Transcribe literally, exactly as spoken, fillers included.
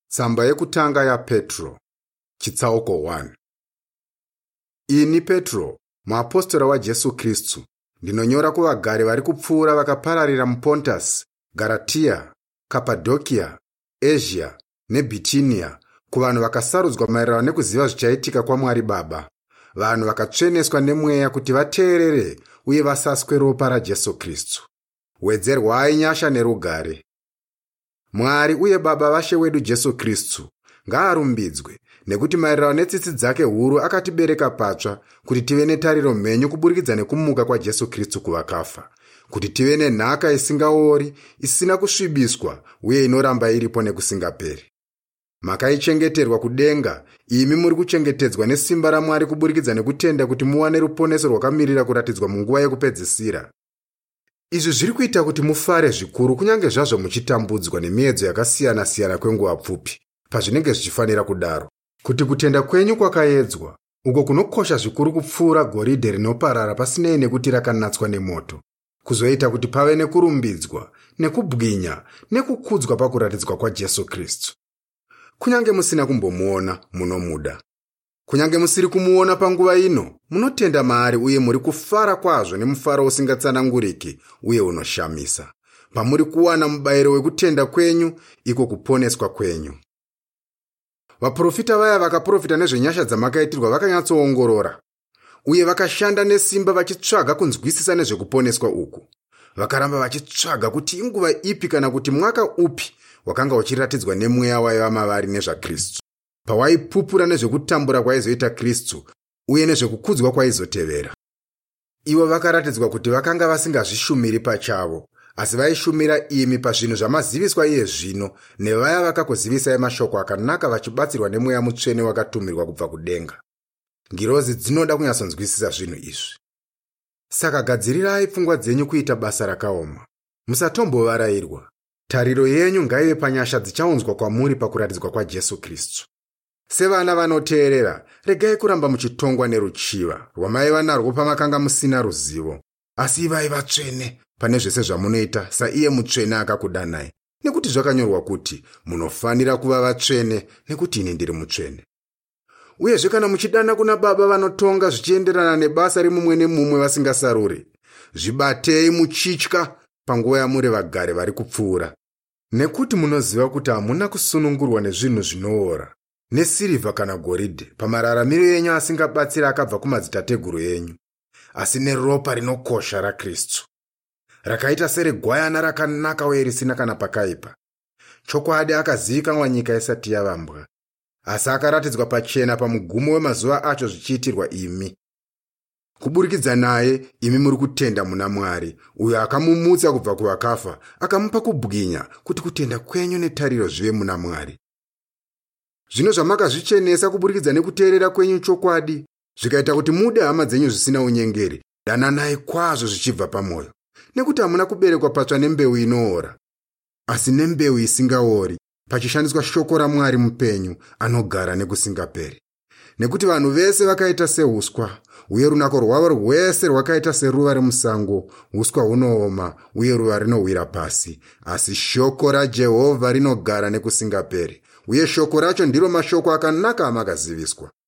Tsamba yekutanga yaPetro, chitsauko one. Ini Petro, muapostora waJesu Kristu, ndinonyora kuvagari vari kupfuura vakapararira muPontus, Galatia, Cappadocia, Asia neBhitinia, kuvanhu vakasarudzwa maererano nekuziva zvichaitika kwaMwari Baba, vanhu vakatsveneswa nemweya kuti vateerere uye vasaswe ropa raJesu Kristu. Wedzerwai nyasha nerugare. Mwari uye Baba vaShe wedu Jesu Kristu ngaarumbidzwe, nekuti maererano netsitsi dzake huru akatibereka patsva kuti tive netariro mhenyu kuburikidza nekumuka kwaJesu Kristu kuvakafa, kuti tive nenhaka isingaori, isina kusvibiswa uye inoramba iripo nekusingaperi. Makaichengeterwa kudenga, imi muri kuchengetedzwa nesimba raMwari kuburikidza nekutenda kuti muwane ruponeso rwakamirira kuratidzwa munguva yekupedzisira. Izvi zviri kuita kuti mufare zvikuru kunyange zvazvo muchitambudzwa nemiedzo yakasiyana-siyana kwenguva pfupi, pazvinenge zvichifanira kudaro, kuti kutenda kwenyu kwakaedzwa, uko kunokosha zvikuru kupfuura goridhe rinoparara pasinei nekuti rakanatswa nemoto, kuzoita kuti pave nekurumbidzwa, nekubwinya, nekukudzwa pakuratidzwa kwaJesu Kristu. Kunyange musina kumbomuona, munomuda. Kunyange musiri kumuona panguva ino, munotenda maari uye muri kufara kwazvo nemufaro usingatsananguriki uye unoshamisa, pamuri kuwana mubayiro wekutenda kwenyu, iko kuponeswa kwenyu. Vaprofita vaya vakaprofita nezvenyasha dzamakaitirwa vakanyatsoongorora, uye vakashanda nesimba vachitsvaga kunzwisisa nezvekuponeswa uku. Vakaramba vachitsvaga kuti inguva ipi kana kuti mwaka upi wakanga uchiratidzwa nemweya waiva mavari nezvaKristu, pawaipupura nezvekutambura kwaizoita Kristu uye nezvekukudzwa kwaizotevera. Ivo vakaratidzwa kuti vakanga vasingazvishumiri pachavo, asi vaishumira imi pazvinhu zvamaziviswa iye zvino nevaya vakakuzivisai mashoko akanaka vachibatsirwa nemweya mutsvene wakatumirwa kubva kudenga. Ngirozi dzinoda kunyatsonzwisisa zvinhu izvi. Saka gadzirirai pfungwa dzenyu kuita basa rakaoma. Musatombovarairwa. Tariro yenyu ngaive panyasha dzichaunzwa kwamuri pakuratidzwa kwaJesu Kristu. Sevana vanoteerera, regai kuramba muchitongwa neruchiva rwamaiva narwo pamakanga musina ruzivo, asi ivai vatsvene pane zvese zvamunoita saiye mutsvene akakudanai, nekuti zvakanyorwa kuti munofanira kuva vatsvene nekuti ini ndiri mutsvene. Uyezve kana muchidana kuna Baba vanotonga zvichienderana nebasa remumwe nemumwe vasingasaruri, zvibatei muchitya panguva yamuri vagari vari kupfuura, nekuti munoziva kuti hamuna kusunungurwa nezvinhu zvinoora, nesirivha kana goridhe, pamararamiro yenyu asingabatsira akabva kumadzitateguru enyu, asi neropa rinokosha raKristu, rakaita seregwayana rakanaka uye risina kana pakaipa. Chokwadi akazivikanwa nyika isati yavambwa, asi akaratidzwa pachena pamugumo wemazuva acho zvichiitirwa imi. Kuburikidza naye, imi muri kutenda muna Mwari, uyo akamumutsa kubva kuvakafa, akamupa kubwinya kuti kutenda kwenyu netariro zvive muna Mwari. Zvino zvamakazvichenesa kuburikidza nekuteerera kwenyu chokwadi, zvikaita kuti mude hama dzenyu zvisina unyengeri, dananai kwazvo zvichibva pamwoyo, nekuti hamuna kuberekwa patsva nembeu inoora, asi nembeu isingaori, pachishandiswa shoko raMwari mupenyu, anogara nekusingaperi. Nekuti vanhu vese vakaita seuswa, uye runako rwavo rwese rwakaita seruva remusango, uswa hunooma uye ruva rinowira pasi, asi shoko raJehovha rinogara nekusingaperi, uye shoko racho ndiro mashoko akanaka amakaziviswa.